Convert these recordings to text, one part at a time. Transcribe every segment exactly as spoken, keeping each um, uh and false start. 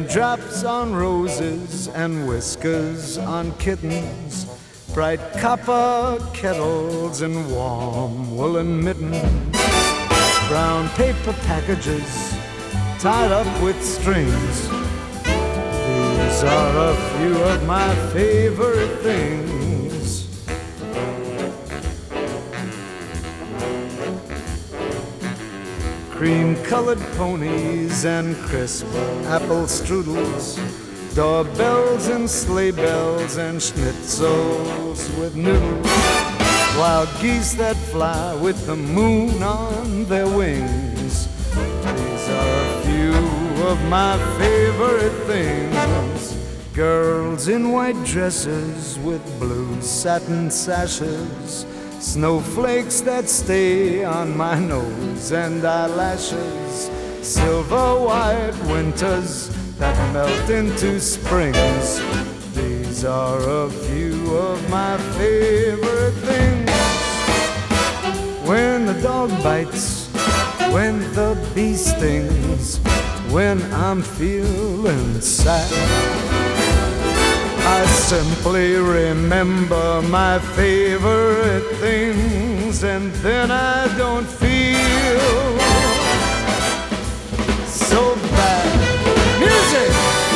Raindrops on roses and whiskers on kittens, bright copper kettles and warm woolen mittens, brown paper packages tied up with strings. These are a few of my favorite things. Cream-colored ponies and crisp apple strudels, doorbells and sleigh bells and schnitzels with noodles, wild geese that fly with the moon on their wings. These are a few of my favorite things. Girls in white dresses with blue satin sashes, snowflakes that stay on my nose and eyelashes, silver white winters that melt into springs. These are a few of my favorite things. When the dog bites, when the bee stings, when I'm feeling sad, I simply remember my favorite things, and then I don't feel so bad. Music!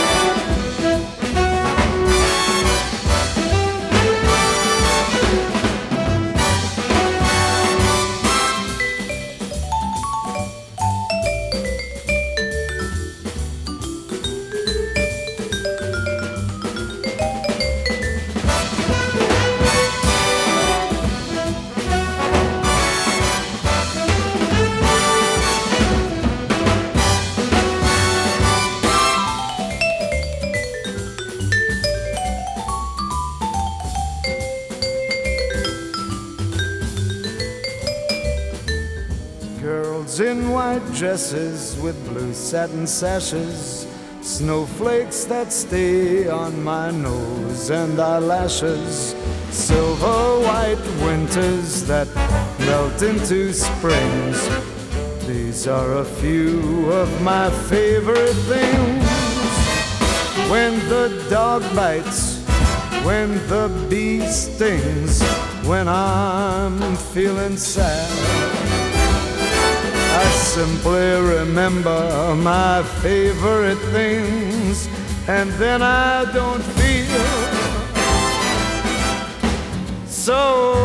In white dresses with blue satin sashes, snowflakes that stay on my nose and eyelashes, silver white winters that melt into springs. These are a few of my favorite things. When the dog bites, when the bee stings, when I'm feeling sad, I simply remember my favorite things, and then I don't feel so